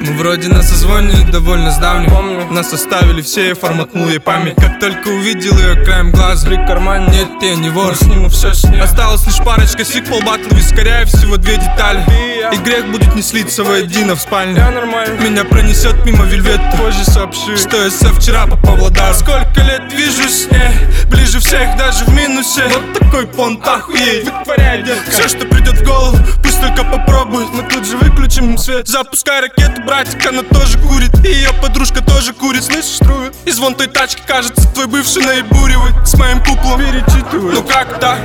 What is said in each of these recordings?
Мы вроде на созвоне довольно с давним. Помню, нас оставили все, я форматнул ей память. Как только увидел ее краем глаза, в карман, нет, я не вор, сниму все с ней. Осталась лишь парочка сиквел батл, вискаря и всего 2 детали. И грех будет не слиться воедино в спальне. Я нормально. Меня пронесет мимо вельвета. Позже сообщи, что я со вчера попал в Ладар. Сколько лет вижу с ней, ближе всех даже в минусе. Вот такой понт, охуеть, вытворяй, детка. Все, что придет в голову, пусть только попробует. Мы тут же выключим свет. Запускай ракету, братик, она тоже курит. И ее подружка тоже курит, слышишь струю? И звон той тачки, кажется, твой бывший наебуривает. С моим куклом перечитывает. Ну как так?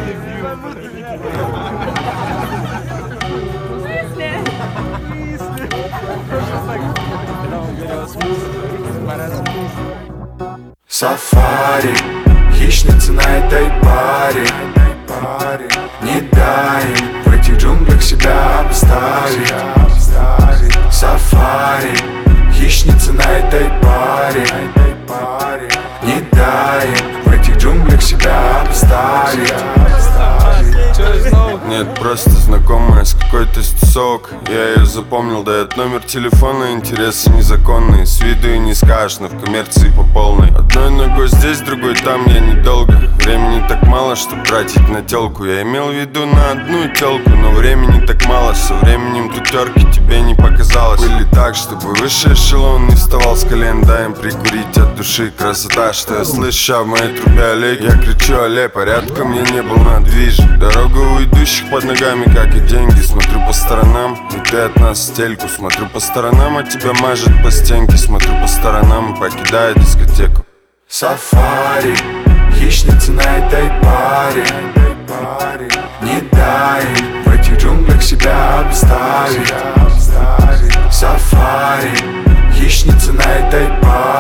Сафари, хищница на этой паре. Не дай им в этих джунглях себя обставить. Сафари, хищница на этой паре. Не дай им в этих джунглях себя обставить. Нет, просто знакомая с какой-то стусок. Я ее запомнил, дает номер телефона, интересы незаконные. С виду и не скажешь, но в коммерции по полной. Одной ногой здесь, другой там, я недолго. Времени так мало, чтоб тратить на телку. Я имел в виду на одну телку, но времени так мало. Со временем тутерки тебе не показалось. Были так, чтобы высший эшелон не вставал с колен. Дай им прикурить от души. Красота, что я слышу в моей трубе, Олег. Я кричу, але, порядка мне не был на движе. Дорога у идущих под ногами, как и деньги. Смотрю по сторонам, и ты от нас стельку. Смотрю по сторонам, а тебя мажет по стенке. Смотрю по сторонам и покидаю дискотеку. Сафари, хищница на этой паре. Не дай им в этих джунглях себя обставить. Сафари, хищница на этой паре.